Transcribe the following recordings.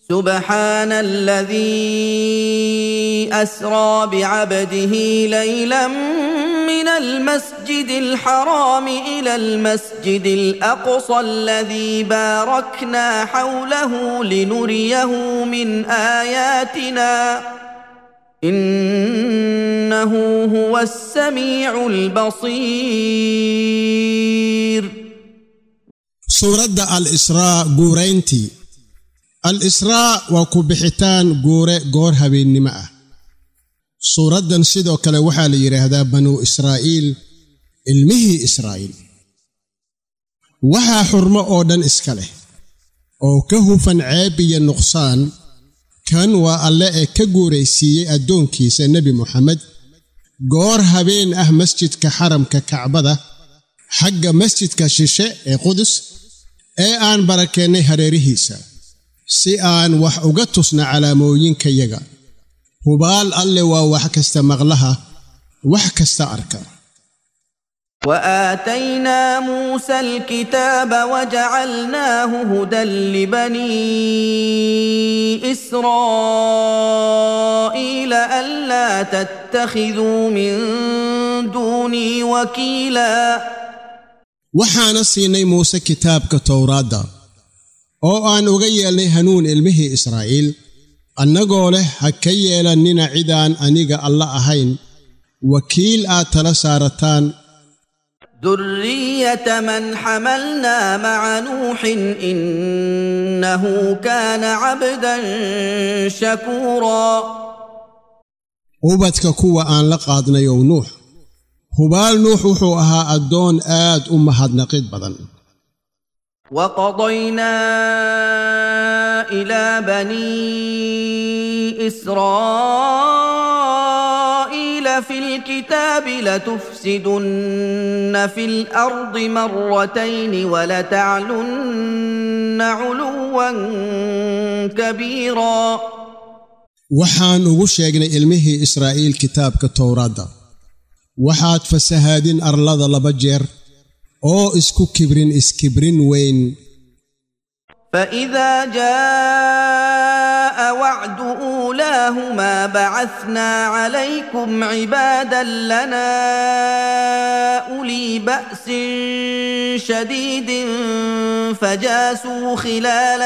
سبحان الذي أسرى بعبده ليلا من المسجد الحرام إلى المسجد الأقصى الذي باركنا حوله لنريه من آياتنا إنه هو السميع البصير. سورة الإسراء قورينتي الإسراء وكبحتان قور هبين نماء سورة سيدو كلا وحال يرهدا بنو إسرائيل المهي إسرائيل وها حرمة أودن إسكاله أو كهوفا عابي النقصان كان وألا كقوريسي أدون كيس النبي محمد قور هبين مسجد كحرم ككعبة حق مسجد كشيشة قدس آن بركاني هريريهيسا si aan wax uga tusna calaamooyinkayaga hubaal alle waa wax kasta maqlaha wax kasta arka. وآتينا موسى الكتاب وجعلناه هدى لبني إسرائيل ألا تتخذوا من دوني وكيلا. waxaana siinay Muuse kitaabka Tawraada oo aan uga yeelnay hanuun ilmihii Israa'iil annagoo leh ha ka yeelanina cidaan aniga alla ahayn wakiil aad tala saarataan. ذرية من حملنا مع نوح إنه كان عبدا شكورا. ubadka kuwa aan la qaadnay oo Nuux hubaal Nuux wuxuu ahaa adoon aad u mahadnaqid badan. وقضينا إلى بني إسرائيل في الكتاب لتفسدن في الأرض مرتين ولتعلن علوا كبيرا. waxaan ugu sheegnay ilmihii Israa'iil kitaabka Tawraada waxaad fasahaadin arlada laba jeer oo isku kibrin weyn. فإذا جاء وعد أولاهما بعثنا عليكم عبادا لنا أولي بأس شديد فجاسوا خلال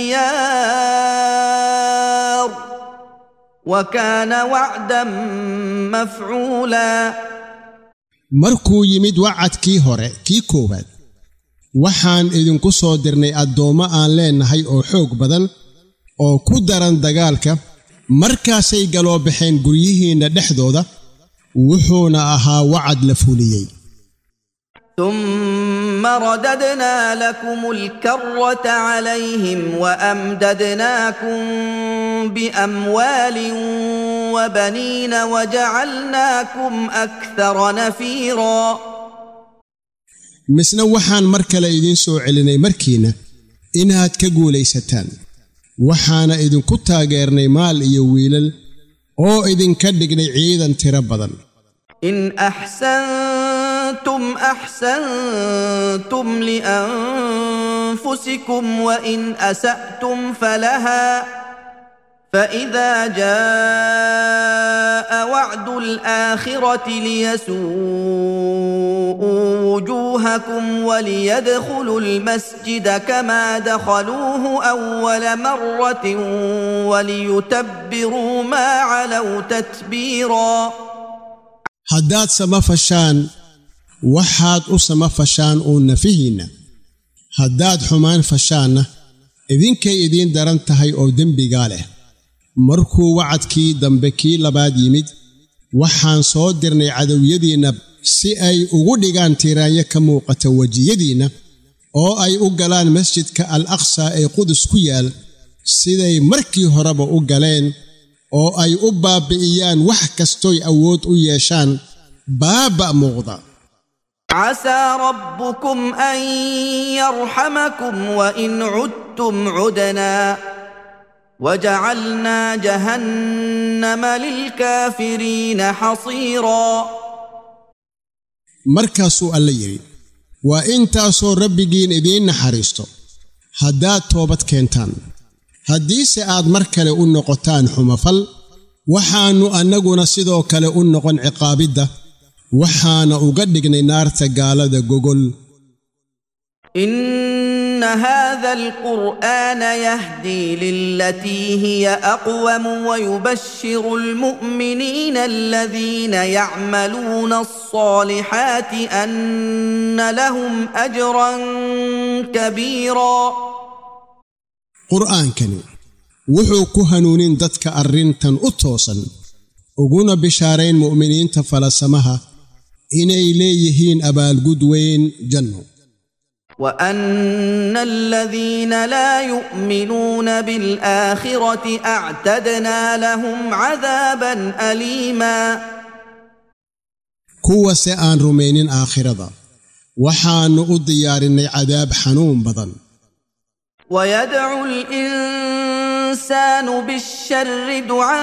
الديار وكان وعدا مفعولا. markuu yimid wacadkii hore kii koobaad waxaan idinku soo dirnay addoommo aan leenahay oo xoog badan oo ku daran dagaalka markaasay galoo baxeen guryihiinna dhexdooda wuxuuna ahaa wacad la fuliyey. ثم رددنا لكم الكرة عليهم وأمددناكم بأموال وبنين وجعلناكم أكثر نفيرا. misna waxaan mar kale idin soo celinay markiina inaad ka guulaysataan waxaana idinku taageernay maal iyo wiilal oo idinka dhignay ciidan tiro badan. إن أحسنتم أحسنتم لأنفسكم وإن أسأتم فلها فإذا جاء وعد الآخرة ليسوءوا وجوهكم وليدخلوا المسجد كما دخلوه أول مرة وليتبروا ما علوا تتبيرا. haddaad sama fashaan waxaad u sama fashaan oo nafihiinna haddaad xumaan fashaanna idinkay idiin daran tahay oo dembigaa leh. markuu wacadkii dambe kii labaad yimid waxaan soo dirnay cadowyadiinna si ay ugu dhigaan tiraanyo ka muuqata wejiyadiinna oo ay u galaan masjidka al-aqsa ee qudus ku yaal siday markii horeba u galeen oo ay u baabi'iyaan wax kastoy awood u yeeshaan baaba muuqda. عسى ربكم أن يرحمكم وإن عدتم عدنا وجعلنا جهنم للكافرين حصيرا. markaasuu alla yidhi waa intaasoo rabbigiin idiin naxariisto haddaad toobad keentaan haddiise aad mar kale u noqotaan xumafal waxaannu annaguna sidoo kale u noqon ciqaabidda waxaana uga dhignay naarta gaalada gogol إن هذا القرآن يهدي للتي هي أقوم ويبشر المؤمنين الذين يعملون الصالحات أن لهم أجرا كبيرا قرآن كني وحو كهنونين دتك أرنتن أطوسا وقونا بشارين مؤمنين تفلسمها إني ليهين أبا القدوين جنو وأن الذين لا يؤمنون بالآخرة أعتدنا لهم عذابا أليما كوة سيان رمينين آخرة وحان أضيارني عذاب حنون بضن ويدعو الإنسان بالشر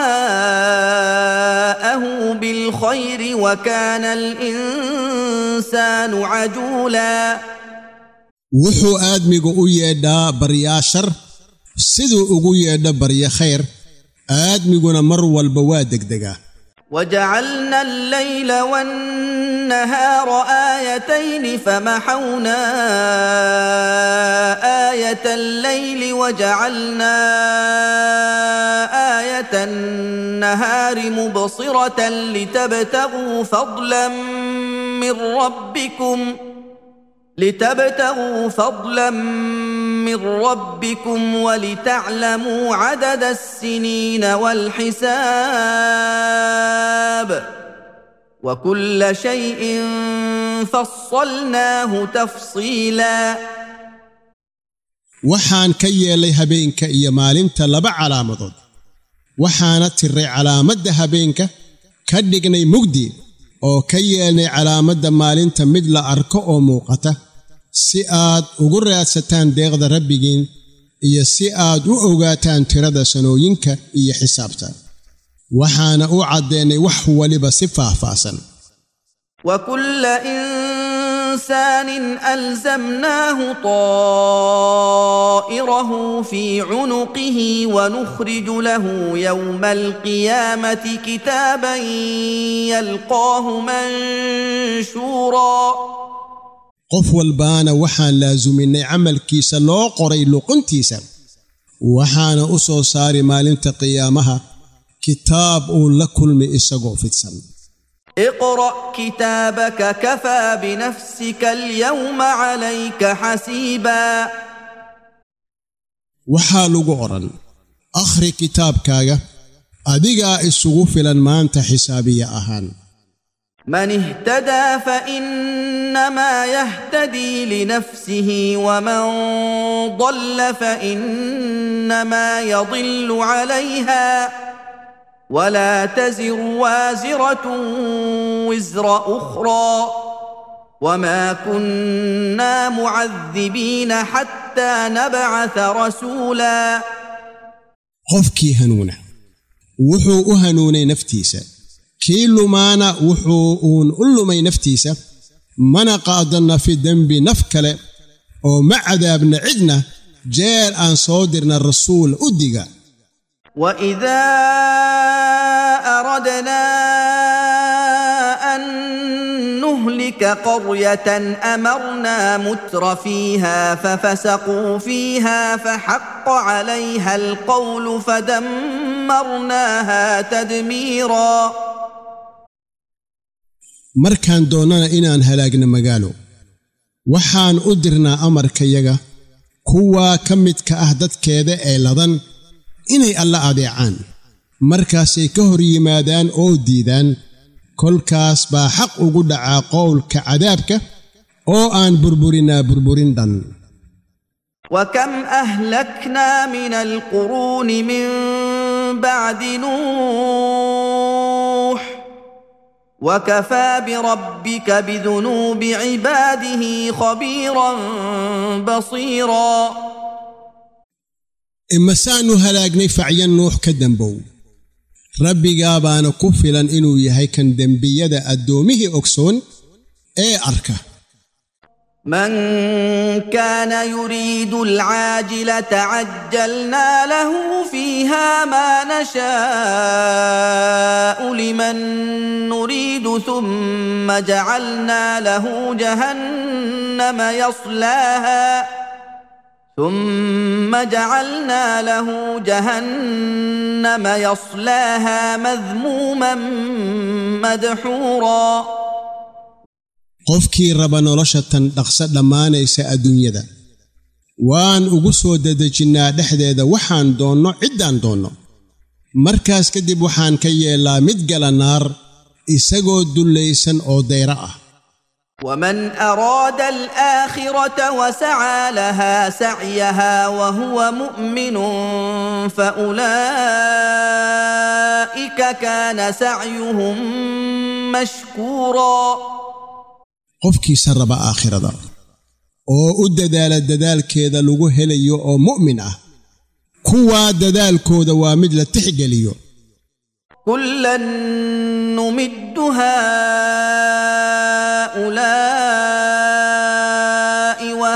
دعاءه بالخير وكان الإنسان عجولا wuxuu aadmigu u yeedhaa baryaa shar siduu ugu yeedho barya khayr aadmiguna mar walba waa degdegaa وجعلنا الليل والنهار آيتين فمحونا آية الليل وجعلنا آية النهار مبصرة لتبتغوا فضلا من ربكم ولتعلموا عدد السنين والحساب وكل شيء فصلناه تفصيلا waxaan ka yeelay habeenka iyo maalinta laba calaamadood waxaana tiray calaamadda habeenka ka dhignay mugdi oo ka yeelnay calaamadda maalinta mid la arko oo muuqata si aad ugu raadsataan deeqda rabbigiin iyo si aad u ogaataan tirada sanooyinka iyo xisaabta waxaana u caddeynay wax waliba si faahfaahsan وكل إنسان ألزمناه طائره في عنقه ونخرج له يوم القيامة كتابا يلقاه منشورا qof walbaana waxaan laazuminay camalkiisa loo qoray luquntiisa waxaana u soo saari maalinta qiyaamaha kitaab uu la kulmi isagoo fidsan اقرأ كتابك كفى بنفسك اليوم عليك حسيبا waxaa lagu oran akhri kitaabkaaga adigaa isugu filan maanta xisaabiya ahaan من اهتدى فإنما يهتدي لنفسه ومن ضل فإنما يضل عليها ولا تزر وازرة وزر أخرى وما كنا معذبين حتى نبعث رسولا qofkii hanuuna wuxuu u hanuunay naftiisa kii lumaana wuxuu uun u lumay naftiisa mana qaadanna fi dembi naf kale oo ma cadaabna cidna jeer aan soo dirna rasuul u diga وإذا أردنا أن نهلك قرية أمرنا متر فيها ففسقوا فيها فحق عليها القول فدمرناها تدميرا markaan doonana inaan halaagna magaalo waxaan u dirnaa amarkayaga kuwaa ka midka ah dadkeeda ee ladan inay alla adeecaan markaasay ka hor yimaadaan oo diidaan kolkaas baa xaq ugu dhacaa qowlka cadaabka oo aan burburinaa burburin dhan وكم أهلكنا من القرون من بعد نوح وكفى بربك بذنوب عباده خبيرا بصيرا imasaanu halaagnay facyan nuux ka dambow rabbigaa baana ku filan inuu yahay kan dembiyada addoomihii ogsoon ee arka من كان يريد العاجلة عجلنا له فيها ما نشاء لمن نريد ثم جعلنا له جهنم يصلاها مذموما مدحورا qofkii raba nolosha tan dhaqso dhammaanaysa adduunyada waan ugu soo dedejinnaa dhexdeeda waxaan doonno ciddaan doonno markaas kadib waxaan ka yeelaa mid gala naar isagoo dullaysan oo dayra ah ومن أراد الآخرة وسعى لها سعيها وهو مؤمن فأولئك كان سعيهم مشكورا qofkiisa raba aakhirada oo u dadaala dadaalkeeda lagu helayo oo mu'min ah kuwa dadaalkooda waa mid la tixgeliyo kullan numiddu haa'ulaa'i wa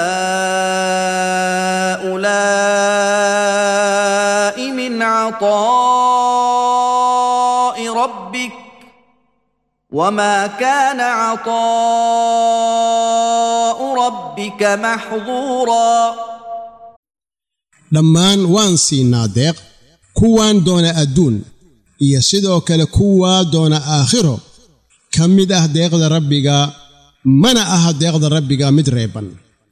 haa'ulaa'i min 'ataa'i rabbik وما كان عطاء ربك محظورا dhammaan waan siinaa deeq kuwaan doona adduun iyo sidoo kale kuwaa doona aakhiro ka mid ah deeqda rabbiga mana aha deeqda rabbiga mid reeban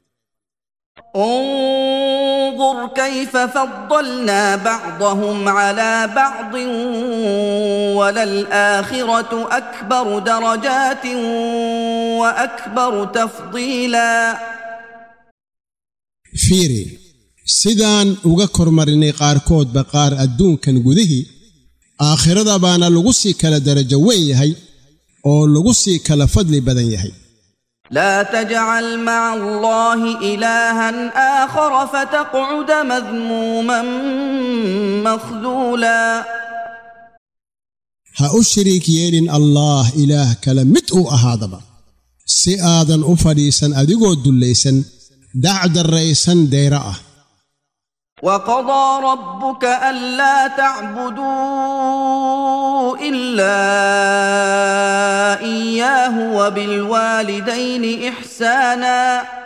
انظر كيف فضلنا بعضهم على بعض وللآخرة أكبر درجات وأكبر تفضيلا fiiri sidaan uga kormarinay qaarkood baqaar adduunkan gudihii aakhirada baana lagu sii kala darajo weyn yahay oo lagu sii kala fadli badan yahay لا تجعل مع الله إلها آخر فتقعد مذموما مخذولا ha u shariik yeelin allah ilaah kale mid uu ahaadaba si aadan u fadhiisan adigoo dullaysan dacdarraysan dayra ah وقضى ربك ألا تعبدوا إلا إياه وبالوالدين إحسانا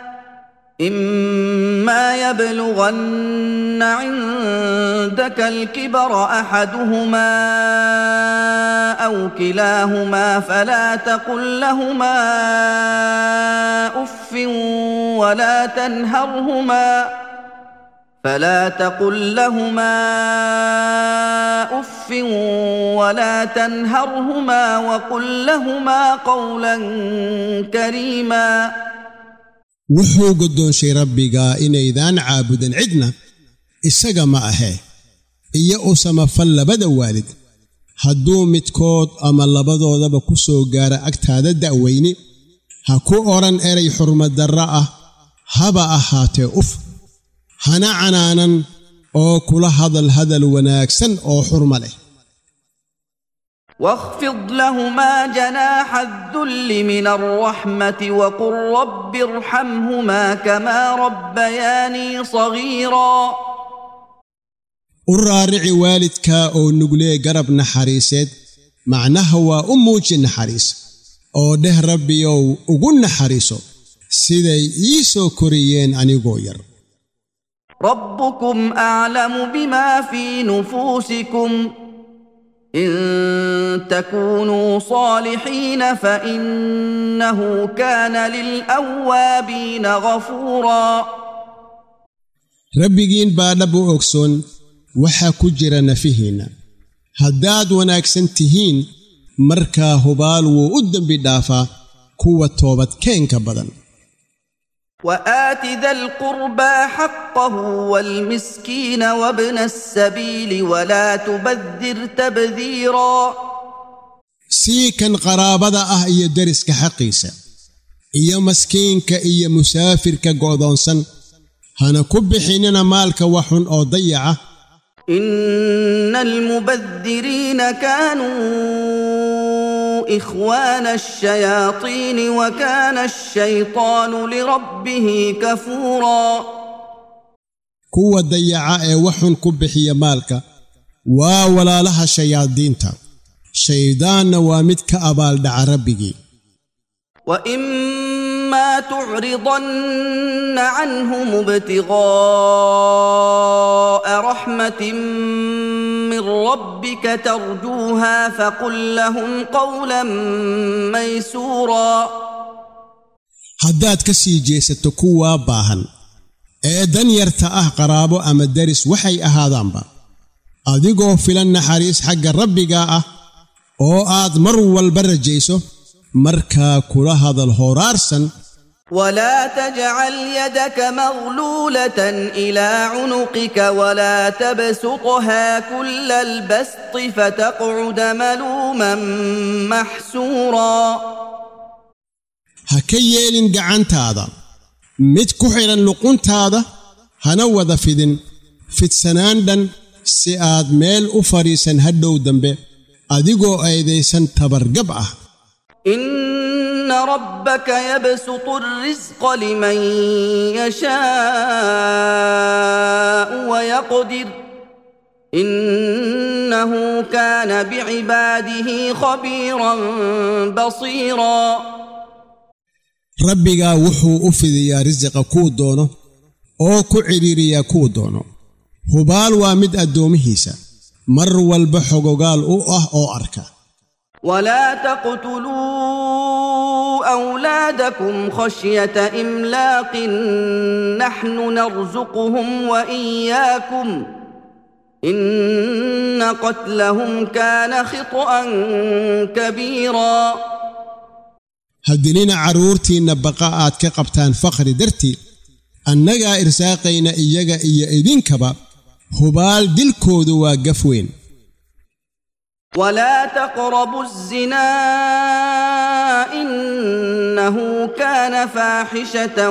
إما يبلغن عندك الكبر أحدهما أو كلاهما فلا تقل لهما أف ولا تنهرهما وقل لهما قولا كريما wuxuu guddoonshay rabbiga inaydaan caabudin cidna isaga ma ahee iyo u samafal labada waalid hadduu midkood ama labadoodaba ku soo gaara agtaada da'weyni ha ku odhan eray xurmaddarra ah haba ahaatee uf hana canaanan oo kula hadal wanaagsan oo xurmo leh واخفض لهما جناح الذل من الرحمة وقل رب ارحمهما كما ربياني صغيرا uraarici waalidka oo nuglee garab naxariiseed macnaha waa u muuji naxariis oo dheh rabbiyow ugu naxariiso siday ii soo koriyeen anigoo yar ربكم أعلم بما في نفوسكم إن تكونوا صالحين فإنه كان للأوابين غفورا rabbigiin baa dhab u ogsoon waxaa ku jira nafihiinna haddaad wanaagsan tihiin markaa hubaal wuu u dembi dhaafaa kuwa toobadkeenka badan وآت ذا القربى حقه والمسكين وابن السبيل ولا تبذر تبذيرا sii kan qaraabada ah iyo deriska xaqiisa iyo maskiinka iyo musaafirka go'doonsan hana ku bixinina maalka waxun oo dayaca إن المبذرين كانوا إخوان الشياطين وكان الشيطان لربه كفورا كوا ضيعا وحن كبحي مالك ولا لها شياطينتا شيطان وامد كأبال دع ربك وإما تعرضن عنهم ابتغاء رحمة من ربك ترجوها فقل لهم قولا ميسورا هداد كسي جيسة كوا باهن ايدن يرتأه قرابو أما الدرس وحي أهادانبا أدقو فلن حريس حق ربك oo aad mar walba rajayso marka kula hadal horaarsan ولا تجعل يدك مغلولة إلى عنقك ولا تبسطها كل البسط فتقعد ملوما محسورا هكيلين gacantaada mid ku xiran luquntaada hana wada fidsanaan dhan si aad meel u fariisan hadhow dambe adigoo aydaysan tabargab ah إن ربك يبسط الرزق لمن يشاء ويقدر إنه كان بعباده خبيرا بصيرا ربك وحو أفذي رزق كودونه أو كعريريا كودونه هبال وامد أدومهيسا مر والبحق قال أو أركا ولا تقتلوا أولادكم خشية إملاق نحن نرزقهم وإياكم إن قتلهم كان خطأ كبيرا هدلين عرورتي نبقاءات كقبتان فقر درتي أننا إرساقين إيجا إذن كبا هبال دلكود وقفوين ولا تقربوا الزنا إنه كان فاحشة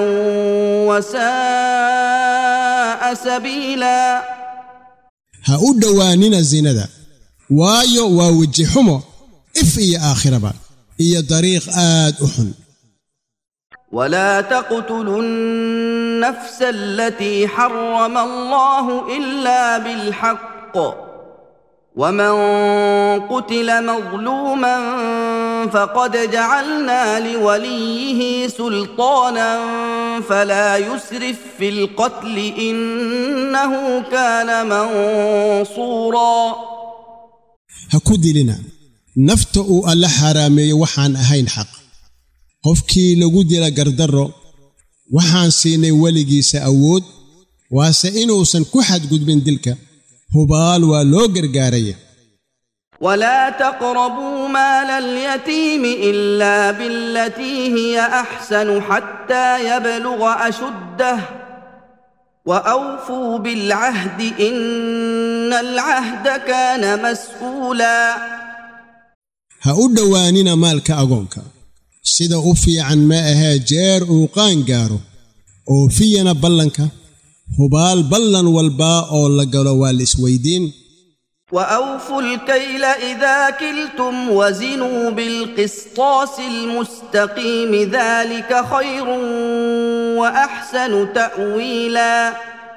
وساء سبيلا هؤدوانين الزنا وايو ووجهمو إفئي آخربا إيا طريق أحن ولا تقتلوا النفس التي حرم الله إلا بالحق ومن قتل مظلوما فقد جعلنا لوليه سلطانا فلا يسرف في القتل إنه كان منصورا هكودي لنا نفتؤ ألا حرامي وحان أهين حق قفكي لقودي لقردرو وحان سيني وليجي سأود واسئنو سنكوحد قد من دلك هبال ولوغر قارية ولا تقربوا مال اليتيم إلا بالتي هي أحسن حتى يبلغ أشده وأوفوا بالعهد إن العهد كان مسؤولا هؤدوانين مالك أغونك سيدا أفي عن ماءها جير وقان قارو أوفينا بلنك هبال بلن والباء أو لقلوا والإسويدين وأوفوا الكيل إذا كلتم وزنوا بالقسطاس المستقيم ذلك خير وأحسن تأويلا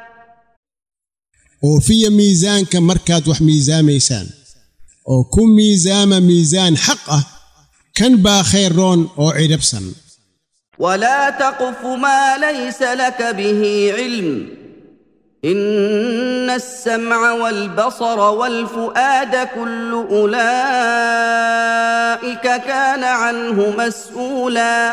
وفي ميزان كمركات وحميزان ميسان وكم ميزان حقه كان با خيرون أو عربسا ولا تقف ما ليس لك به علم إن السمع والبصر والفؤاد كل أولئك كان عنه مسؤولا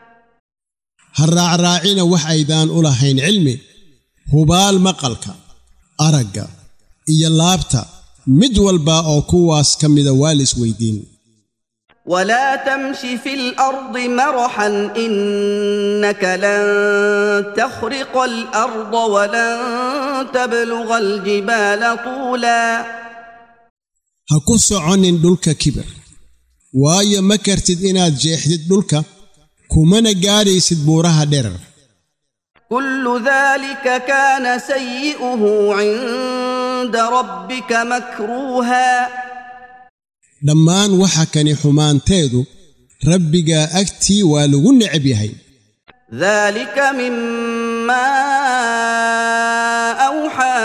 هالراعين وحيدان أولهين علمي هبال مقلك أرقا إيا اللابتا مدول باء كواس كمدا والس ويدين ولا تمش في الأرض مرحا إنك لن تخرق الأرض ولن تبلغ الجبال طولا هكوس عن دلك كبر وايا مكرتد إناد جيحدد دلك كمنا قاري سدبورها درر كل ذلك كان سيئه عند ربك مكروها dhammaan waxa kani xumaanteedu rabbiga agtii waa lagu neceb yahay. ذلك مما أوحى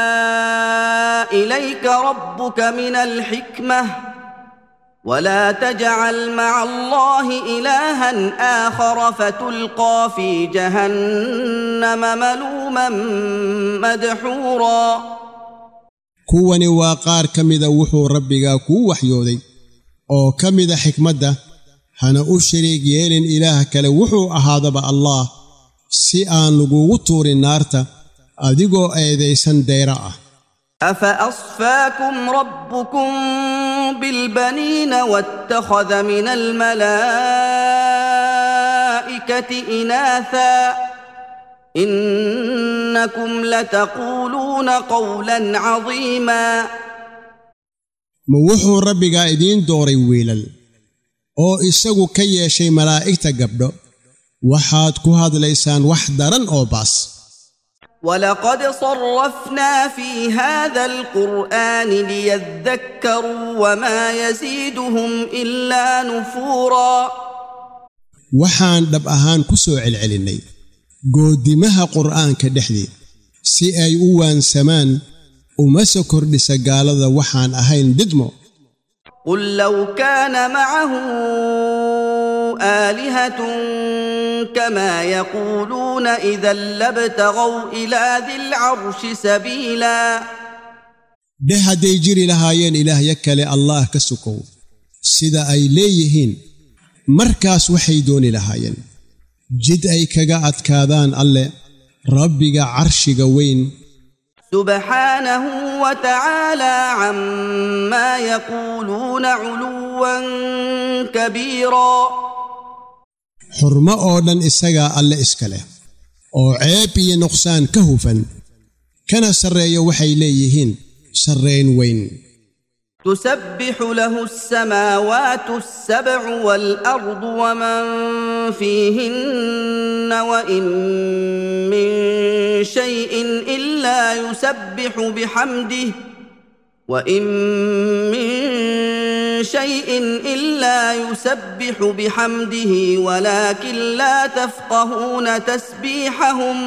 إليك ربك من الحكمة ولا تجعل مع الله إلها آخر فتلقى في جهنم ملوما مدحورا. kuwani waa qaar ka mida wuxuu rabbiga kuu waxyooday oo ka mida xikmadda hana u shariig yeelin ilaah kale wuxuu ahaadaba Allah si aan lagugu tuurin naarta adigoo eedaysan dayra ah. أفأصفاكم ربكم بالبنين واتخذ من الملائكة إناثا إنكم لتقولون قولا عظيما. ma wuxuu rabbiga idiin dooray wiilal oo isagu ka yeeshay malaa'igta gabdho waxaad ku hadlaysaan wax daran oo baas. ولقد صرفنا في هذا القرآن ليذكروا وما يزيدهم إلا نفورا. waxaan dhab ahaan ku soo celcelinay goodimaha qur'aanka dhexdii si ay u waansamaan uma soo kordhisa gaalada waxaan ahayn didmo. قل لو كان معه آلهة كما يقولون إذا لابتغوا إلى ذي العرش سبيلا. dheh hadday jiri lahaayeen ilaahya kale Allah ka sukow sida ay leeyihiin markaas waxay dooni lahaayeen jid ay kaga adkaadaan alle rabbiga carshiga weyn. سبحانه وتعالى عما يقولون علوا كبيرا. xurmo oo dhan isagaa alle iska leh oo ceeb iyo nuqsaan ka hufan kana sarreeyo waxay leeyihiin sarreyn weyn. تسبح له السماوات السبع والأرض ومن فيهن وإن من شيء إلا يسبح بحمده وإن من شيء إلا يسبح بحمده ولكن لا تفقهون تسبيحهم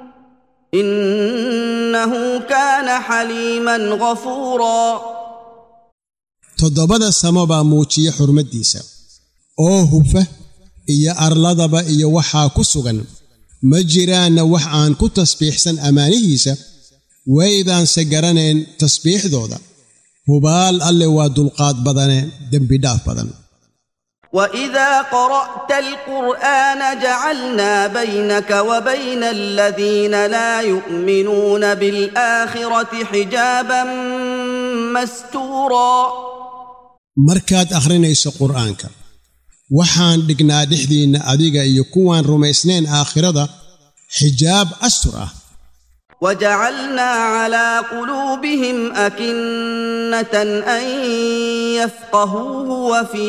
إنه كان حليما غفورا. toddobada samo baa muujiya xurmaddiisa oo hufa iyo arladaba iyo waxaa ku sugan ma jiraanna wax aan ku tasbiixsan ammaanihiisa waydaanse garanayn tasbiixdooda hubaal alle waa dulqaad badane dembi dhaaf badan. وإذا قرأت القرآن جعلنا بينك وبين الذين لا يؤمنون بالآخرة حجابا مستورا. markaad akhrinayso qur'aanka waxaan dhignaa dhexdiinna adiga iyo kuwaan rumaysnayn aakhirada xijaab astur ah. وجعلنا على قلوبهم أكنة أن يفقهوه وفي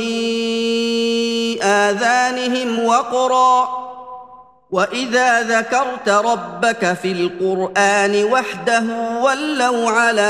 آذانهم وقرا وإذا ذكرت ربك في القرآن وحده ولوا على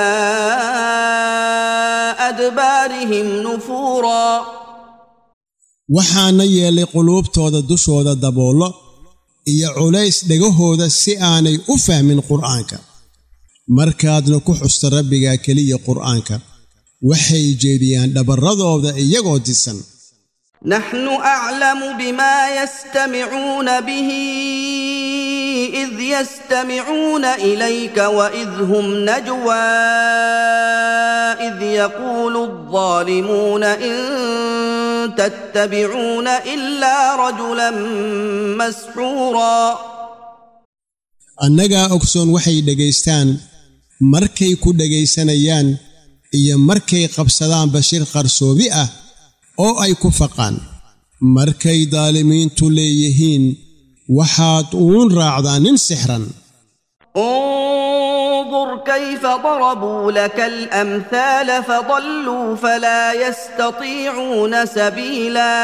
أدبارهم نفورا. waxaana yeelay quluubtooda dushooda daboolo iyo culays dhegahooda si aanay u fahmin qur'aanka markaadna ku xusta rabbiga keliya qur'aanka waxay jeediyaan dhabarradooda iyagoo disan. نحن أعلم بما يستمعون به إذ يستمعون إليك وإذ هم نجوى إذ يقول الظالمون إن تتبعون إلا رجلا مسحورا. annagaa ogsoon waxay dhegaystaan markay ku dhegaysanayaan iyo markay qabsadaan bashir qarsoobi ah oo ay ku faqaan markay daalimiintu leeyihiin waxaad uun raacdaa nin sixran. انظر كيف ضربوا لك الأمثال فضلوا فلا يستطيعون سبيلا.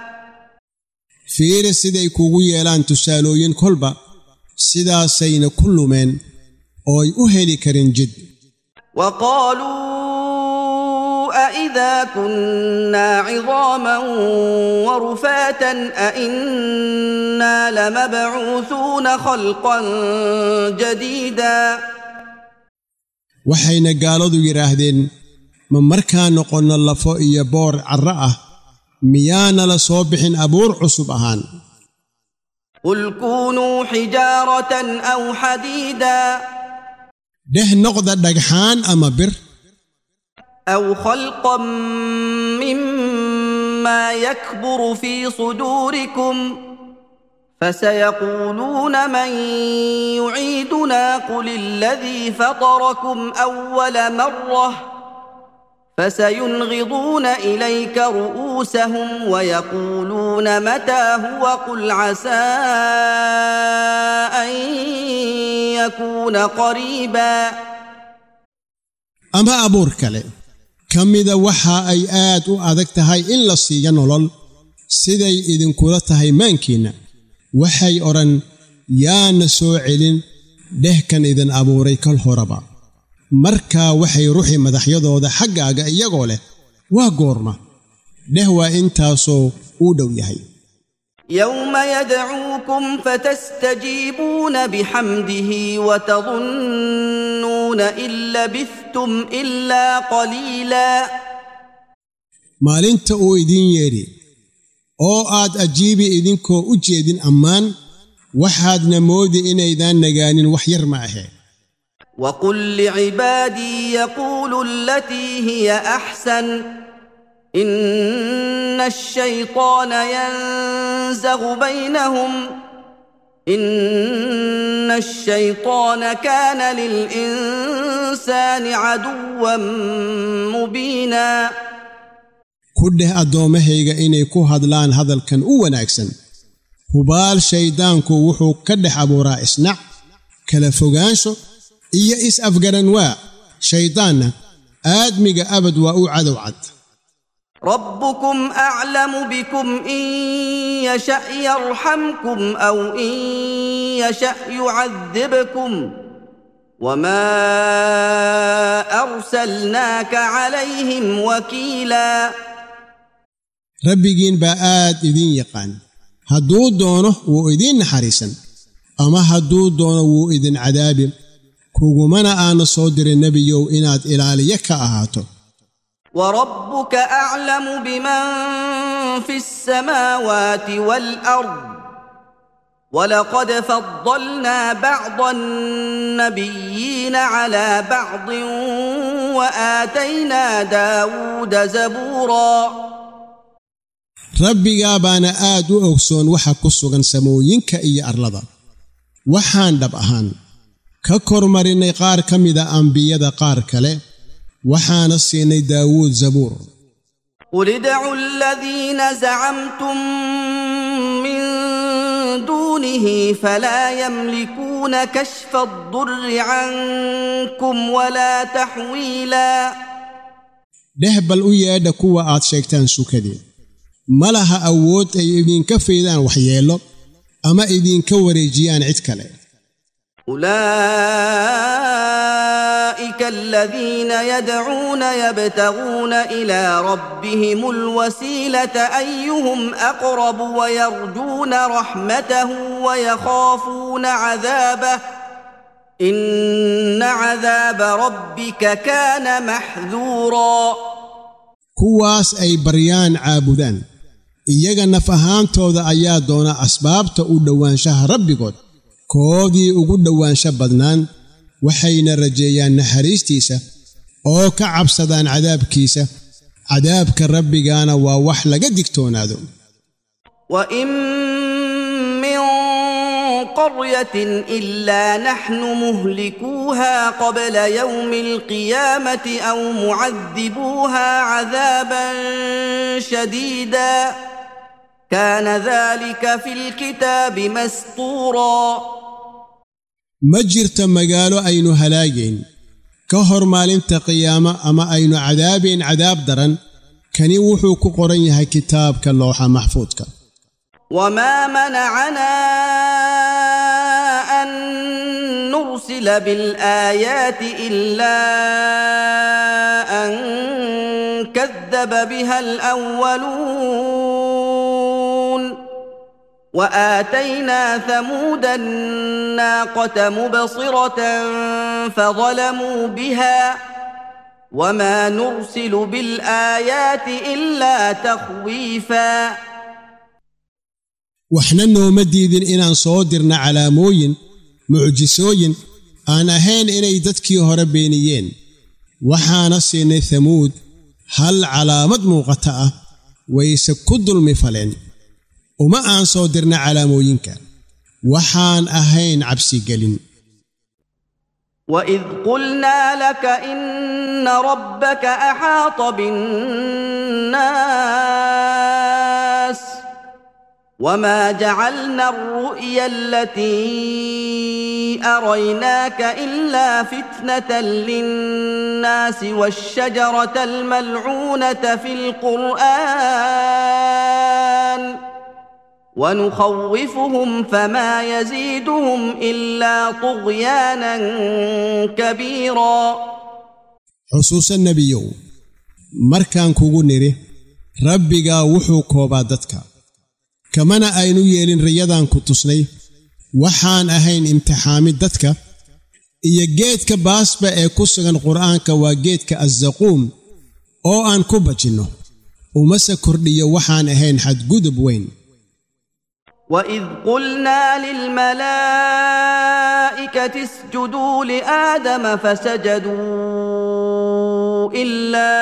fiiri siday kugu yeelaan tusaalooyin kolba sidaasayna ku lumeen ooy u heli karin jid. وقالوا أإذا كنا عظاما ورفاتا أإنا لمبعوثون خلقا جديدا waxayna gaaladu yiraahdeen ma markaa noqono lafo iyo boor carra ah miyaana la soo bixin abuur cusub ahaan قل كونوا حجارة أو حديدا ده noqda dhagxaan ama bir أو خلقا مما يكبر في صدوركم فسيقولون من يعيدنا قل الذي فطركم أول مرة فسينغضون إليك رؤوسهم ويقولون متى هو قل عسى أن يكون قريبا أما أبور كله كمذا وحا أي آد وأذكتهاي إلا سيجنولل سيدي إذن كولتهاي مانكين وحي أرن يا نسو علن دهكن إذن أبوري كالهربا markaa waxay ruuxi madaxyadooda xaggaaga iyagoo leh waa goorma dheh waa intaasoo uu dhow yahay يوم يدعوكم فتستجيبون بحمده وتظنون إن لبثتم إلا قليلا maalinta uu idin yeedhi oo aad ajiibi idinkoo u jeedin ammaan waxaadna moodi inaydaan nagaanin wax yar ma ahe وقل لعبادي يقولوا التي هي أحسن إن الشيطان ينزغ بينهم إن الشيطان كان للإنسان عدوا مبينا كده أدومهيغا إني كو هدلان هذا كان واناكسن هبال شيطانكو وحو كده أبورا إسنع كلا فوغانشو إيا إس أفقرن وا شيطان آدميغا أبد وأو عدو عد ربكم أعلم بكم إن يشأ يرحمكم أو إن يشأ يعذبكم وما أرسلناك عليهم وكيلا ربيجين بآد إذين يقان هدو دونه وإذين نحرسا أما هدو دونه وإذين عذاب كوغمنا آن صدر النبي إناد إلاليك أهاتو وربك أعلم بمن في السماوات والأرض ولقد فضلنا بعض النبيين على بعض وآتينا داود زبورا ربي قابانا آدو أوسون وحا كسوغن سموينك إيا أرلضا وحان دب أهان ككور مريني قار كميدا أنبيادا قار كله وحان السيني داود زبور قل ادعوا الذين زعمتم من دونه فلا يملكون كشف الضر عنكم ولا تحويلا دهبل ويادا كوا آد شيكتان سوكدي ملها أود أي إذين كفيدان وحيالو أما إذين كوريجيان عدكالي أولئك الذين يدعون يبتغون إلى ربهم الوسيلة أيهم أقرب ويرجون رحمته ويخافون عذابه إن عذاب ربك كان محذورا كواس أي بريان عابدان إيجا نفهان تودا أيا دونا أسباب تؤدوان شه ربكود كودي أقدوان شبدنان وحين رجيان نحريستيسا أو كعب صدان عذاب كيسا عذاب كالرب قانا ووحل قدك تونادو وإن من قرية إلا نحن مهلكوها قبل يوم القيامة أو معذبوها عذابا شديدا كان ذلك في الكتاب مسطورا مجرت مقالو أين هلاجين كهر مالنت قيامة أما أين عذاب درن كان يوحو كقرنها كتاب كاللوحة محفوظك وما منعنا أن نرسل بالآيات إلا أن كذب بها الأولون وآتينا ثمود الناقة مبصرة فظلموا بها وما نرسل بالآيات إلا تخويفا waxna nooma diidin inaan soo dirna calaamooyin mucjisooyin aan ahayn inay dadkii hore beeniyeen waxaana siinay Thamuud hal calaamad muuqata ah wayse ku dulmi faleen uma aan soo dirna calaamooyinka waxaan ahayn cabsi gelin وإذ قلنا لك إن ربك أحاط بالناس وما جعلنا الرؤيا التي أريناك إلا فتنة للناس والشجرة الملعونة في القرآن ونخوفهم فما يزيدهم إلا طغيانا كبيرا حصوص النبي مركان كوغو نيري ربيغا وحو كوبا ددكا كمانا aynu yeelin riyadan ku tusnay waxaan ahayn imtixaamid dadka iyo geedka baasba ee ku sugan quraanka waa geedka az-zaquum oo aan ku bajino uma se kordhiyo waxaan ahayn xad gudub weyn وإذ قلنا للملائكة اسجدوا لآدم فسجدوا إلا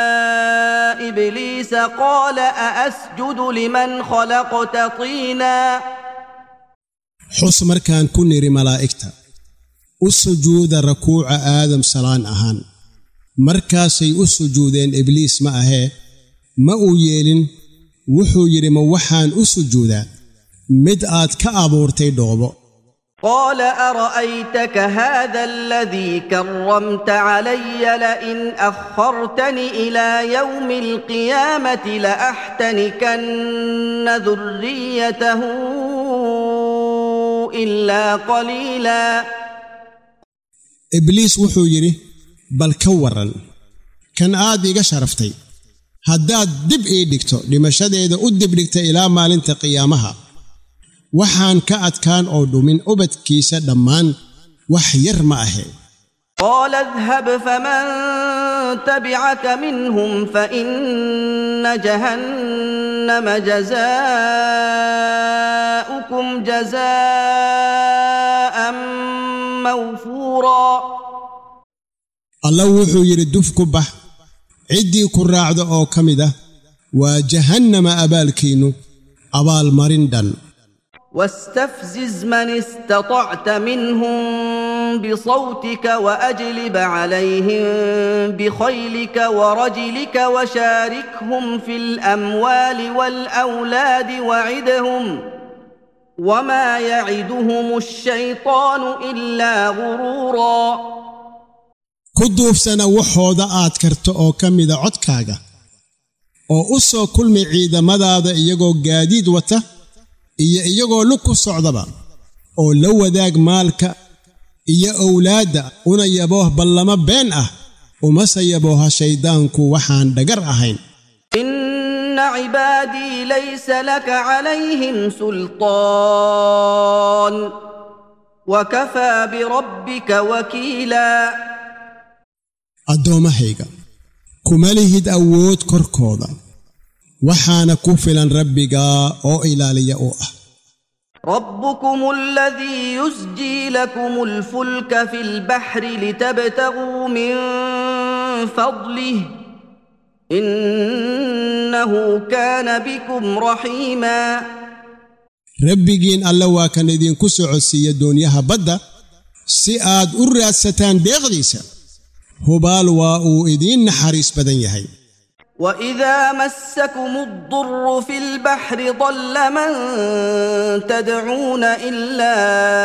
إبليس قال أأسجد لمن خلقت طينا حس مركان كنير ملائكة السجود ركوع آدم سلان أهان مركاسي السجودين إبليس ما أهي ما أويلين وحو يرم وحان السجودا مدآت كأبورتي دوبو قال أرأيتك هذا الذي كرمت علي لئن أخرتني إلى يوم القيامة لأحتنكن ذريته إلا قليلا إبليس وحو يري بل كورن كان آدي شرفتي هداد دب إيدكتو لمشهد إذا أدب لكت إلى مالنت قيامها waxaan ka adkaan oo dhumin ubadkiisa dhammaan wax yar ma ahe قال اذهب فمن تبعك منهم فإن جهنم جزاؤكم جزاء موفورا الله وحو يردف كبح عدي كراعد أو كمده وجهنم أبالكينو أبال مرندن واستفزز من استطعت منهم بصوتك وأجلب عليهم بخيلك ورجلك وشاركهم في الأموال والأولاد وعدهم وما يعدهم الشيطان إلا غرورا كدوف سنة وحودا آتكرت أو كمدا عدكاغا أو أسو كل معيدة مدادا إيغو قاديد وته iyo iyagoo lug ku socdaba oo la wadaag maalka iyo awlaada una yabooh ballama been ah uma sayabooha shaydaanku waxaan dhagar ahayn inna ibadi laysa laka alayhim sultaan wa kafa bi rabbika wakila adoomahayga kuma lihid awood korkooda waxaana ku filan rabbiga oo ilaaliya oo ah ربكم الذي يسجي لكم الفلك في البحر لتبتغوا من فضله إنه كان بكم رحيما ربكين الله وكان يدين كسعسي دنياها بدا سئاد الرأستان بيغديسا هبال واو إدين نحريس بدن يهي وإذا مسكم الضر في البحر ضل من تدعون إلا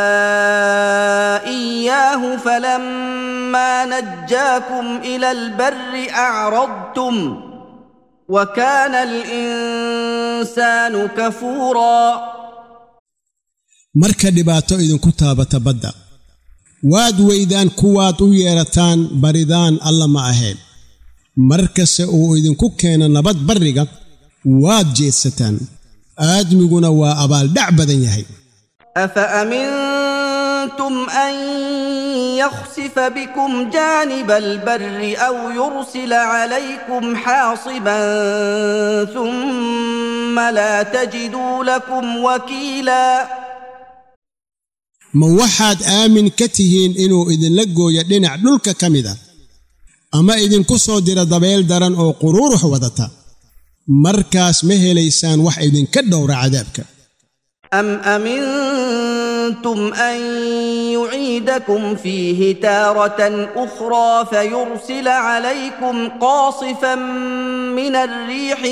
إياه فلما نجاكم إلى البر أعرضتم وكان الإنسان كفورا marka dhibaato idinku taabata badda waad weydaan kuwaad u yeerataan baridaan alla ma ahayn markasta uu idinku keeno nabad barriga waad jeedsataan aadmiguna waa abaal dhac badan yahay أفأمنتم أن يخسف بكم جانب البر أو يرسل عليكم حاصبا ثم لا تجدوا لكم وكيلا ma waxaad aamin ka tihiin inuu idinla gooyo dhinac dhulka ka mida ama idinku soo dira dabeel daran oo quruurux wadata markaas ma helaysaan wax idinka dhowra cadaabka أم أمنتم أن يعيدكم فيه تارة أخرى فيرسل عليكم قاصفا من الريح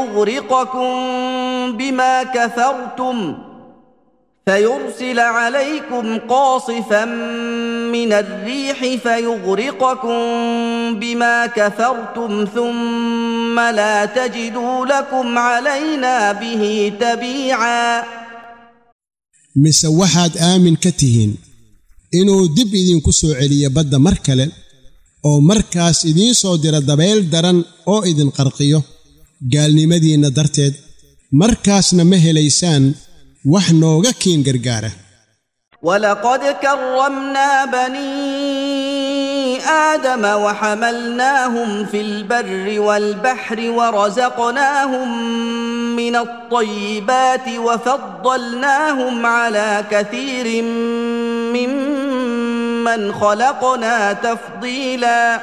فيغرقكم بما كفرتم ثم لا تجدوا لكم علينا به تبيعا mise waxaad aamin ka tihiin inuu dib idinku soo celiyo badda mar kale oo markaas idiin soo dira dabeel daran oo idin qarqiyo gaalnimadiinna darteed markaasna ma helaysaan wax nooga kiin gargaara ولقد كرمنا بني آدم وحملناهم في البر والبحر ورزقناهم من الطيبات وفضلناهم على كثير ممن خلقنا تفضيلا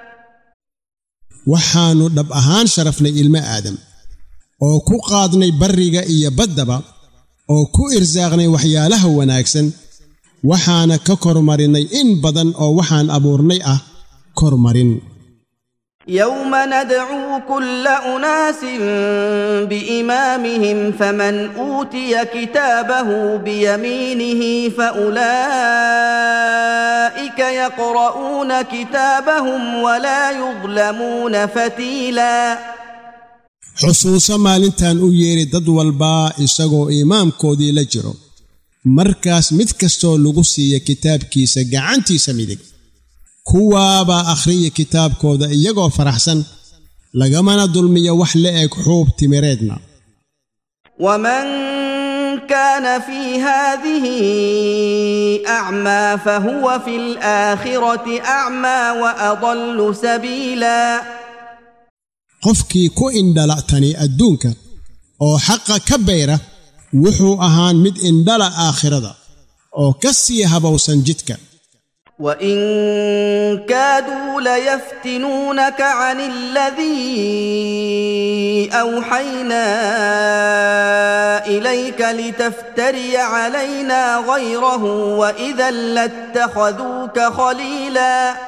waxaanu dhab ahaan sharafnay ilmo aadam oo ku qaadnay barriga iyo baddaba oo ku irsaaqnay waxyaalaha wanaagsan waxaana ka kormarinay in badan oo waxaan abuurnay ah kormarin يوم ندعو كل أناس بإمامهم فمن أوتي كتابه بيمينه فأولئك يقرؤون كتابهم ولا يظلمون فتيلا xusuuso maalintan u yeeri dad walbaa isagoo imaamkoodii la jiro markaas mid kastoo lagu siiya kitaabkiisa gacantiisa midig kuwaabaa akhriya kitaabkooda iyagoo faraxsan lagamana dulmiyo wax la eg xuub timireedna ومن كان في هذه أعمى فهو في الآخرة أعمى وأضل سبيلا qofkii ku indhala'tani adduunka oo xaqa ka bayra wuxuu ahaan mid indhala aakhirada oo ka sii habowsan jidka وإن كادوا ليفتنونك عن الذي أوحينا إليك لتفتري علينا غيره وإذا لاتخذوك خليلا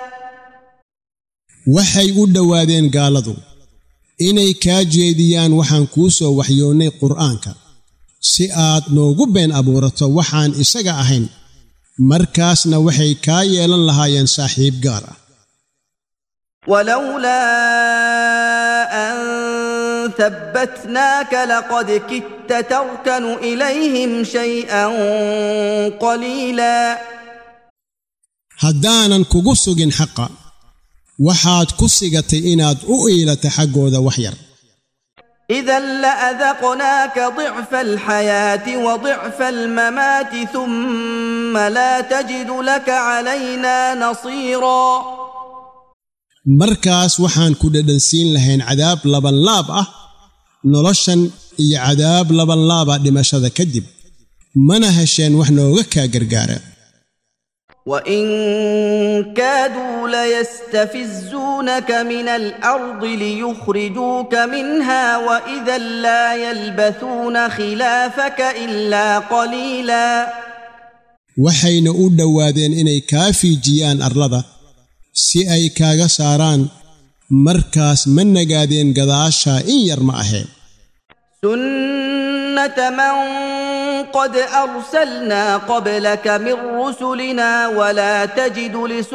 waxay u dhowaadeen gaaladu inay kaa jeediyaan waxaan kuu soo waxyoonnay qur'aanka si aad noogu been abuurato waxaan isaga ahayn markaasna waxay kaa yeelan lahaayeen saaxiib gaar ah ولولا أن ثبتناك لقد كدت تركن إليهم شيئا قليلا haddaanan kugu sugin xaqa waxaad ku sigatay inaad u iilata xaggooda wax yar إذا لأذقناك ضعف الحياة وضعف الممات ثم لا تجد لك علينا نصيرا markaas waxaan ku dhadhansiin lahayn cadaab labanlaab ah noloshan iyo cadaab labanlaaba dhimashada kadib mana hesheen wax nooga kaa gargaara وإن كادوا ليستفزونك من الأرض ليخرجوك منها وإذا لا يلبثون خلافك إلا قليلا waxayna u dhowaadeen inay kaa fiijiyaan arlada si ay kaaga saaraan markaas ma nagaadeen gadaashaa in yar ma aheen سنة من قد أرسلنا قبلك من رسلنا ولا تجد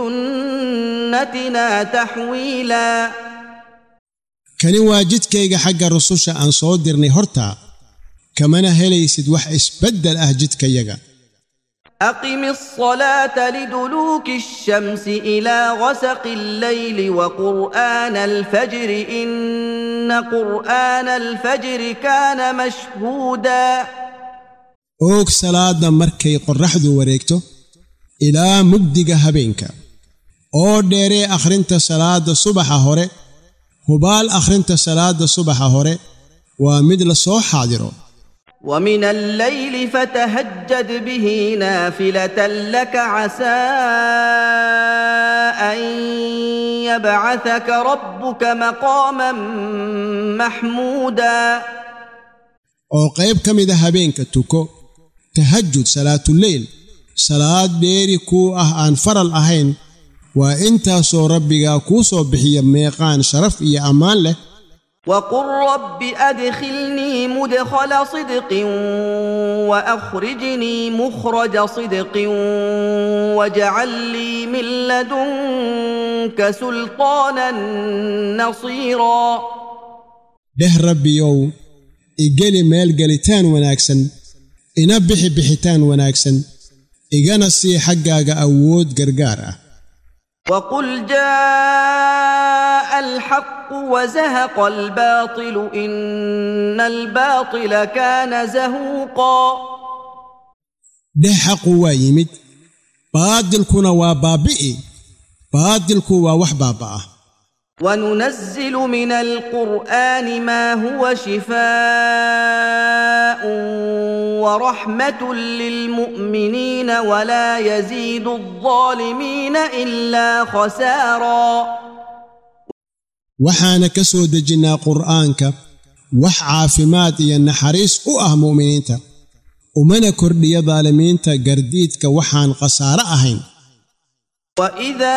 لسنتنا تحويلا kani waa jidkayga xagga rususha aan soo dirnay hortaa kamana helaysid wax isbeddel ah jidkayaga أقم الصلاة لدلوك الشمس إلى غسق الليل وقرآن الفجر إن قرآن الفجر كان مشهودا oog salaada markay qorraxdu wareegto ilaa mugdiga habeenka oo dheeree akhrinta salaada subaxa hore hubaal akhrinta salaada subaxa hore waa mid la soo xaadiro ومن الليل فتهجد به نافلة لك عسى أن يبعثك ربك مقاما محمودا oo qayb ka mid ah habeenka tuko tahajjud salaatul layl salaad dheeri ku ah aan faral ahayn waa intaasoo rabbiga kuu soo bixiya meeqaan sharaf iyo ammaan leh وقل رب أدخلني مدخل صدق وأخرجني مخرج صدق واجعل لي من لدنك سلطانا نصيرا ده ربيو igeli meel galitaan wanaagsan ina bixitaan wanaagsan igana sii xaggaaga awood gargaar ah وقل جاء الحق وزهق الباطل إن الباطل كان زهوقا ده حق وايمد باطلكنا وبابئي باطلكو ووحبابا وننزل من القرآن ما هو شفاء ورحمة للمؤمنين ولا يزيد الظالمين إلا خسارا waxaana ka soo dejinaa qur'aanka wax caafimaad iyo naxariis u ah mu'miniinta umana kordhiya daalimiinta gardiidka waxaan khasaare ahayn وإذا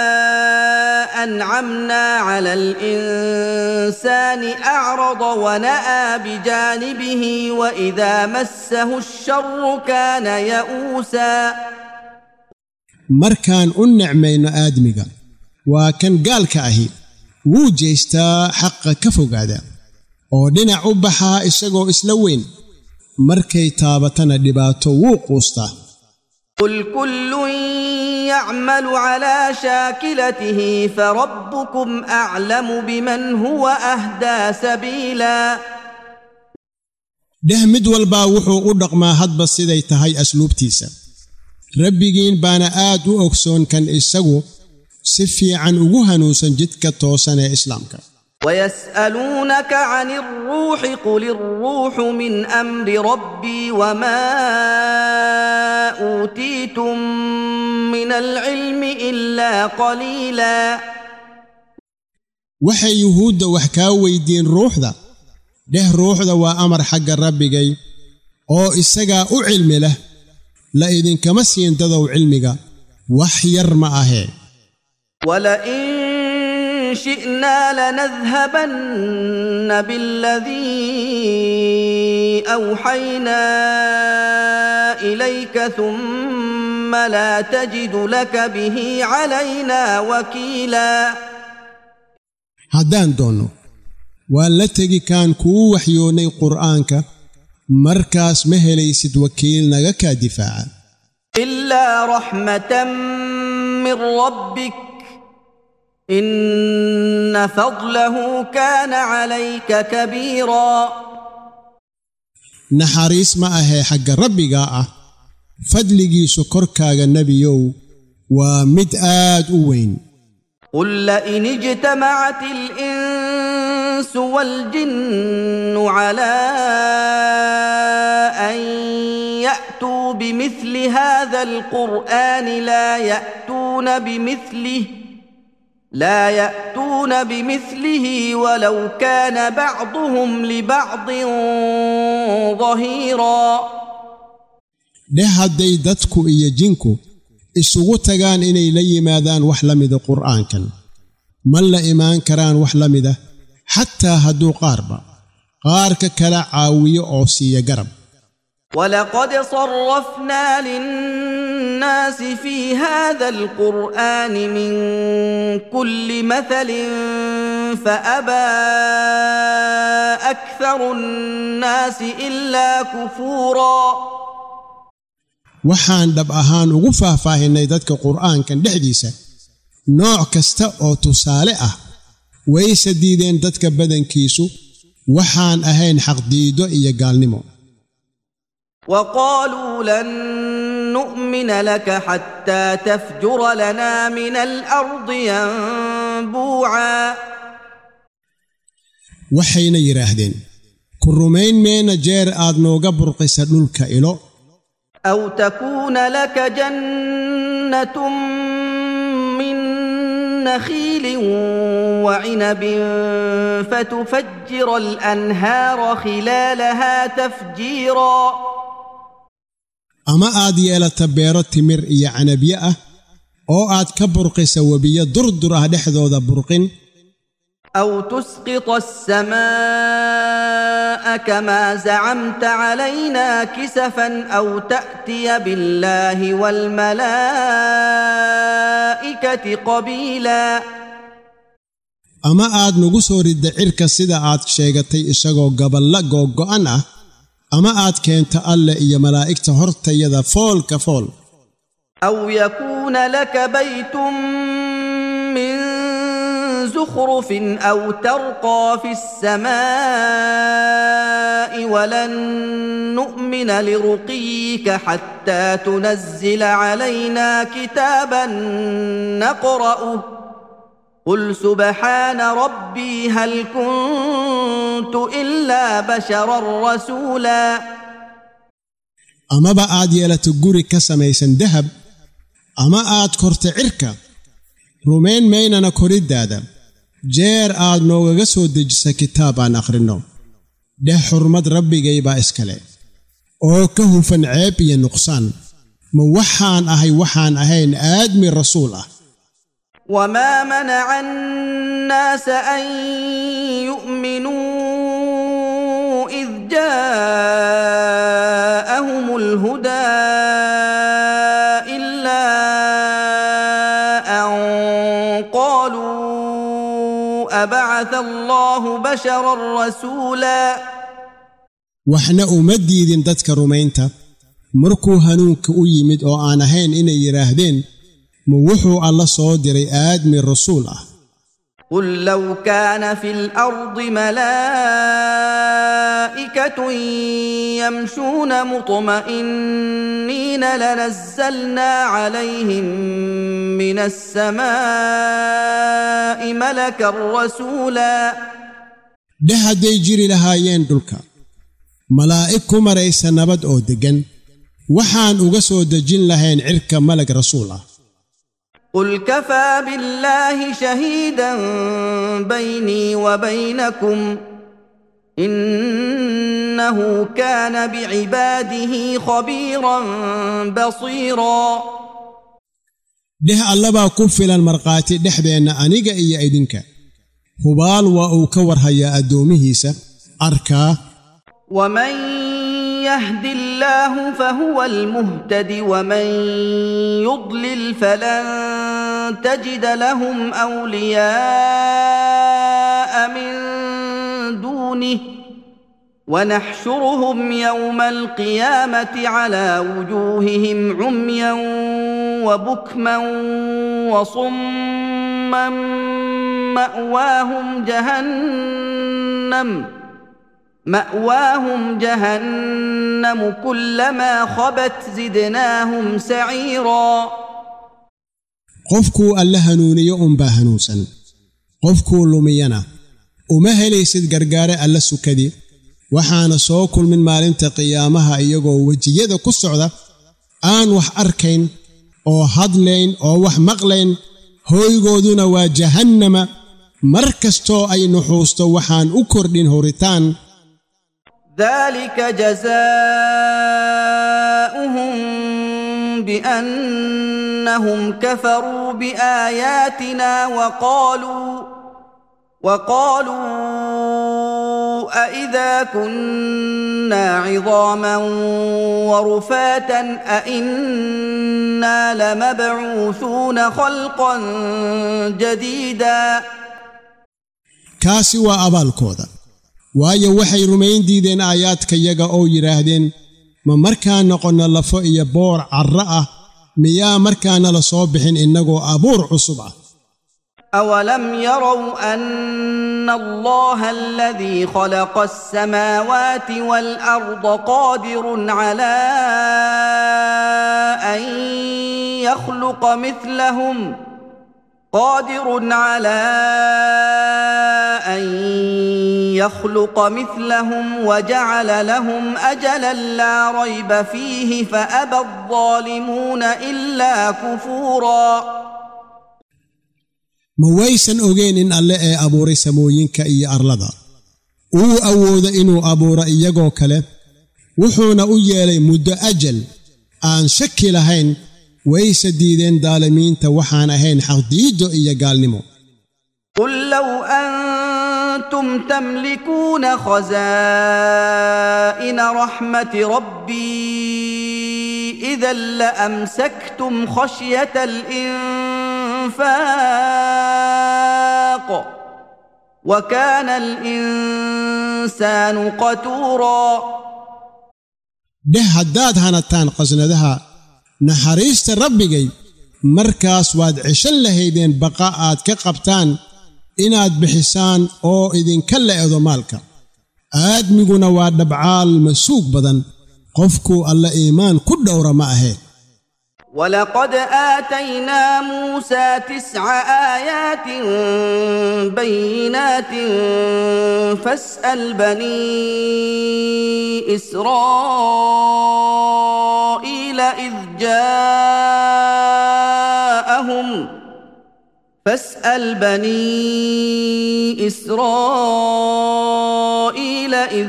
أنعمنا على الإنسان أعرض ونأى بجانبه وإذا مسه الشر كان يئوسا markaan u nicmayno aadmiga waa kan gaalka ahi wuu jeestaa xaqa ka fogaada oo dhinac u baxaa isagoo isla weyn markay taabatana dhibaato wuu quustaa قل كل يعمل على شاكلته فربكم أعلم بمن هو أهدى سبيلا ده mid walba wuxuu u dhaqmaa hadba siday tahay asluubtiisa rabbigiin baana aad u ogsoon kan isagu si fiican ugu hanuunsan jidka toosan ee islaamka ويسألونك عن الروح قل الروح من أمر ربي وما أوتيتم من العلم إلا قليلا waxay yuhuudda wax kaa weydiin ruuxda dheh ruuxda waa amar xagga rabbigay oo isagaa u cilmi leh la idinkama siin dadow cilmiga wax yar ma ahee ولئن شئنا لنذهبن بالذي أوحينا إليك ثم لا تجد لك به علينا وكيلا haddaan doonno waa la tegi kaan kuu waxyoonnay qur'aanka markaas ma helaysid wakiil naga kaa difaaca إلا رحمة من ربك إن فضله كان عليك كبيرا naxariis ma ahee xagga rabbigaa ah fadligiisu korkaaga nebiyow waa mid aad u weyn قل لئن اجتمعت الإنس والجن على أن يأتوا بمثل هذا القرآن لا يأتون بمثله ولو كان بعضهم لبعض ظهيرا dheh hadday dadku iyo jinku isugu tagaan inay la yimaadaan wax la mida qur'aankan ma la imaan karaan wax la mida xataa hadduu qaarka kala caawiyo oo siiya garab ولقد صرفنا للناس في هذا القرآن من كل مثل فأبى أكثر الناس إلا كفورا waxaan dhab ahaan ugu faahfaahinay dadka qur'aankan dhexdiisa nooc kasta oo tusaale ah wayse diideen dadka badankiisu waxaan ahayn xaq diido iyo gaalnimo وقالوا لن نؤمن لك حتى تفجر لنا من الأرض ينبوعا waxayna yiraahdeen ku rumayn meena jeer aad nooga burqisa dhulka ilo أو تكون لك جنة من نخيل وعنب فتفجر الأنهار خلالها تفجيرا ama aad yeelata beero timir iyo canabiye ah oo aad ka burqisa wabiyo durdur ah dhexdooda burqin أو تسقط السماء كما زعمت علينا كسفا أو تأتي بالله والملائكة قبيلا ama aad nagu soo ridda cirka sida aad sheegatay isagoo gaballa googo'an ah ama aad keento alle iyo malaa'igta hortayada foolka fool أو يكون لك بيت من زخرف أو ترقى في السماء ولن نؤمن لرقيك حتى تنزل علينا كتابا نقرأه قل سبحان ربي هل كنت إلا بشرا رسولا ama ba aad yeelato guri ka samaysan dahab ama aad korto cirka rumayn maynana koriddaada jeer aad noogaga soo dejisa kitaab aan akhrino dheh xurmad rabbigay baa iskale oo ka hufan ceeb iyo nuqsaan ma waxaan ahayn aadmi rasuul ah وما منع الناس أن يؤمنوا إذ جاءهم الهدى إلا أن قالوا أبعث الله بشرا رسولا waxna uma diidin dadka rumaynta markuu hanuunka u yimid oo aan ahayn inay yiraahdeen ma wuxuu alla soo diray aadmi rasuul ah قل لو كان في الأرض ملائكة يمشون مطمئنين لنزلنا عليهم من السماء ملكا رسولا dheh hadday jiri lahaayeen dhulka malaa'ig ku maraysa nabad oo deggan waxaan uga soo dejin lahayn cirka malag rasuul ah قل كفى بالله شهيدا بيني وبينكم إنه كان بعباده خبيرا بصيرا dheh alla baa ku filan markhaati dhexdeenna aniga iyo idinka hubaal waa uu ka warhayaa addoomihiisa arkaa ومن يهد الله فهو المهتد ومن يضلل فلن تجد لهم أولياء من دونه ونحشرهم يوم القيامة على وجوههم عميا وبكما وصما مأواهم جهنم كلما خبت زدناهم سعيرا qofkuu alla hanuuniyo unbaa hanuunsan qofkuu lumiyana uma helaysid gargaare alla sukadii waxaana soo kulmin maalinta qiyaamaha iyagoo wejiyada ku socda aan wax arkayn oo hadlayn oo wax maqlayn hooygooduna waa jahannama mar kastoo ay nuxuusto waxaan u kordhin horitaan ذلك جزاؤهم بأنهم كفروا بآياتنا وقالوا أإذا كنا عظاما ورفاتا أإنا لمبعوثون خلقا جديدا kaasi waa abaalkooda waayo waxay rumayn diideen aayaadka yaga oo yiraahdeen ma markaan noqonna lafo iyo boor carra ah miyaa markaana la soo bixin innagoo abuur cusub ah أولم يروا أن الله الذي خلق السماوات والأرض قادر على أن يخلق مثلهم وجعل لهم أجلا لا ريب فيه فأبى الظالمون إلا كفورا ma waysan ogeyn in alle ee abuuray samooyinka iyo arlada uu awoodo inuu abuuro iyagoo kale wuxuuna u yeelay muddo ajal aan shaki lahayn waysa diideen daalimiinta waxaan ahayn xaqdiido iyo gaalnimo قل لو أنتم تملكون خزائن رحمة ربي إذا لأمسكتم خشية الإنفاق وكان الإنسان قتورا ده haddaad hanataan qasnadaha naxariista rabbigay markaas waad cishan lahaydeen baqa aad ka qabtaan inaad bixisaan oo idinka leedo maalka aadmiguna waa dhabcaal masuug badan qofku alla iimaan ku dhowra ma ahayn ولقد آتينا موسى 9 آيات بينات فاسأل بني إسرائيل إذ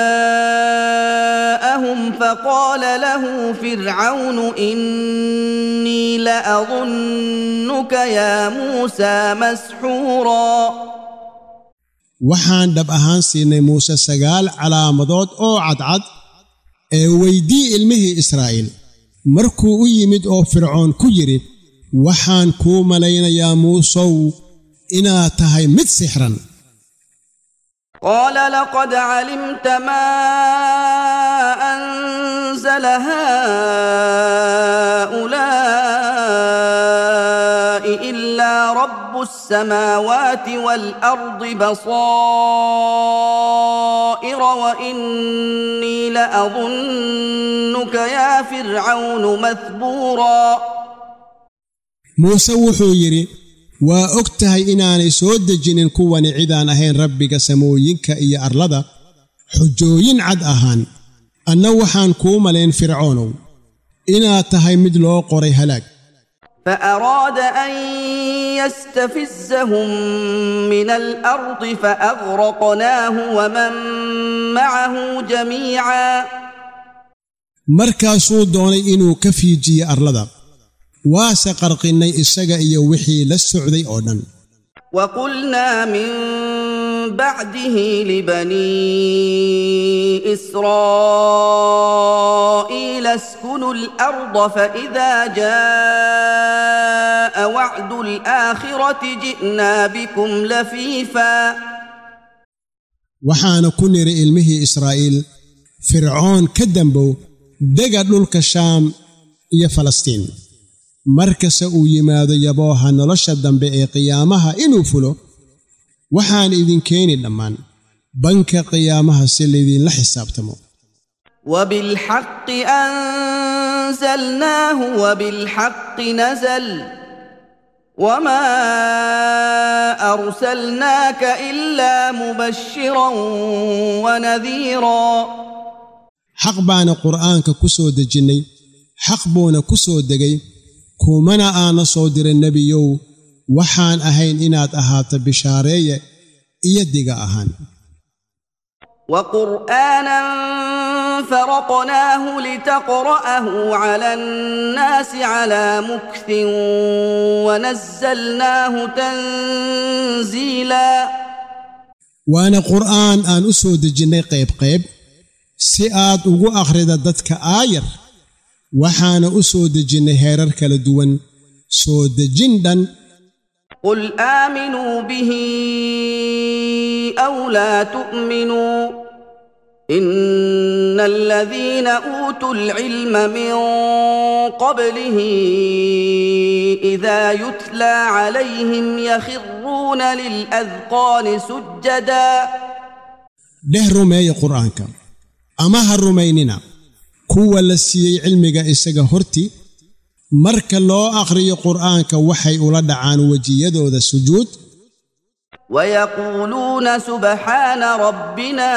جاءهم فقال له فرعون إني لأظنك يا موسى مسحورا waxaan dhab ahaan siinay muuse 9 calaamadood oo cadcad ee weydii ilmihii Israa'iil markuu u yimid oo Fircoon ku yiri waxaan ku malaynayaa Muusow inaad tahay mid sixran قال لقد علمت ما أنزل هؤلاء إلا رب السماوات والأرض بصائر وإني لأظنك يا فرعون مثبورا موسى wuxuu yiri waa ogtahay inaanay soo dejinin kuwani cidaan ahayn rabbiga samooyinka iyo arlada xujooyin cad ahaan anna waxaan kuu malayn fircoonow inaad tahay mid loo qoray halaag فأراد أن يستفزهم من الأرض فأغرقناه ومن معه جميعا markaasuu doonay inuu ka fiijiyo arlada waase qarqinay isaga iyo wixii la socday oo dhan وقلنا من بعده لبني إسرائيل اسكنوا الأرض فإذا جاء وعد الآخرة جئنا بكم لفيفا waxaana ku niri ilmihii Israa'iil Fircoon ka dambow dega dhulka Shaam iyo Falastiin markasta uu yimaado yabooha nolosha dambe ee qiyaamaha inuu fulo waxaan idin keeni dhammaan banka qiyaamaha si lidin la xisaabtamo وبالحق أنزلناه وبالحق نزل وما أرسلناك إلا مبشرا ونذيرا حق بان قرآنك كسو دجني حق بونا كسو دجي كومنا آنا صودر النبيو وحان أهين إنات أهات بشارية إيدقى أهان وقرآنا فرقناه لتقرأه على الناس على مكث ونزلناه تنزيلا وانا قرآن آن أسود الجنة قيب سئات وقو أخرد ددك آير وحان أسود الجنة هيرر كالدوان سود جندا قل آمنوا به أو لا تؤمنوا إن الذين أوتوا العلم من قبله إذا يتلى عليهم يخرون للأذقان سجدا ده رمي قرآنك أما هالرميننا كوى لسي علمك إساق هرتي مرك الله أقري قرآنك وحي أولاد عن وجيده ذا السجود ويقولون سبحان ربنا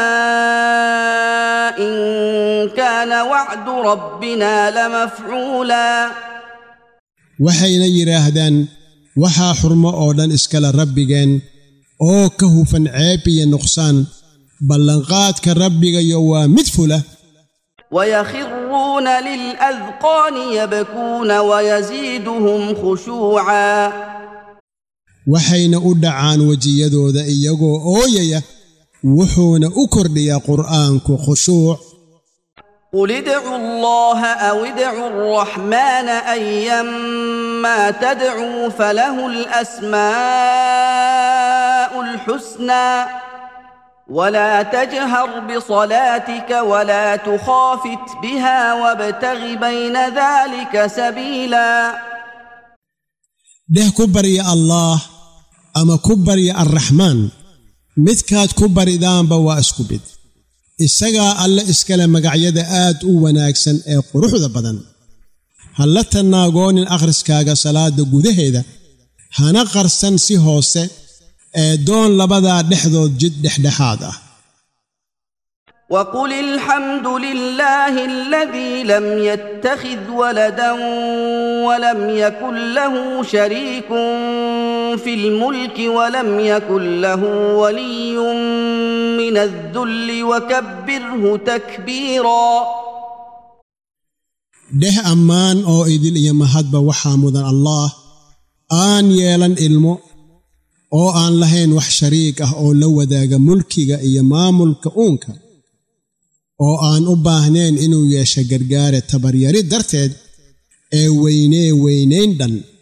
إن كان وعد ربنا لمفعولا وحين يراهدان وحا حرم أودان إسكال ربيغان أو كهوفا عابي نقصان بلنغات كربيغ يوا مدفلة ويخرون للأذقان يبكون ويزيدهم خشوعا وحين أدعان وجيدو ذا إيغو أويا وحون أكردي قرآنك خشوع قل ادعوا الله أو ادعوا الرحمن أيما تدعوا فله الأسماء الحسنى ولا تجهر بصلاتك ولا تخافت بها وابتغ بين ذلك سبيلا ده كبر يا الله أما كبر يا الرحمن مذكات كبر دام بوا اسكبد إساقا الله إسكالا مقعيدا آد وناكسن قروح ذا بدن هلتا ناقون الأخرسكاقا صلاة قده هيدا هانا قرسن سي هوسي دون لبدا دحضو جد دحدحادا وقل الحمد لله الذي لم يتخذ ولدا ولم يكن له شريك في الملك ولم يكن له ولي من الذل وكبره تكبيرا ده أمان أو إذل يمهد وحامدا الله آن يلن إلمو أو آن لهين وح شريكه أو لو داغ ملكيغا إيا ما ملك أونكا أو آن أباهنين إنو يشا غرغارة تبرياري درتد وينين دن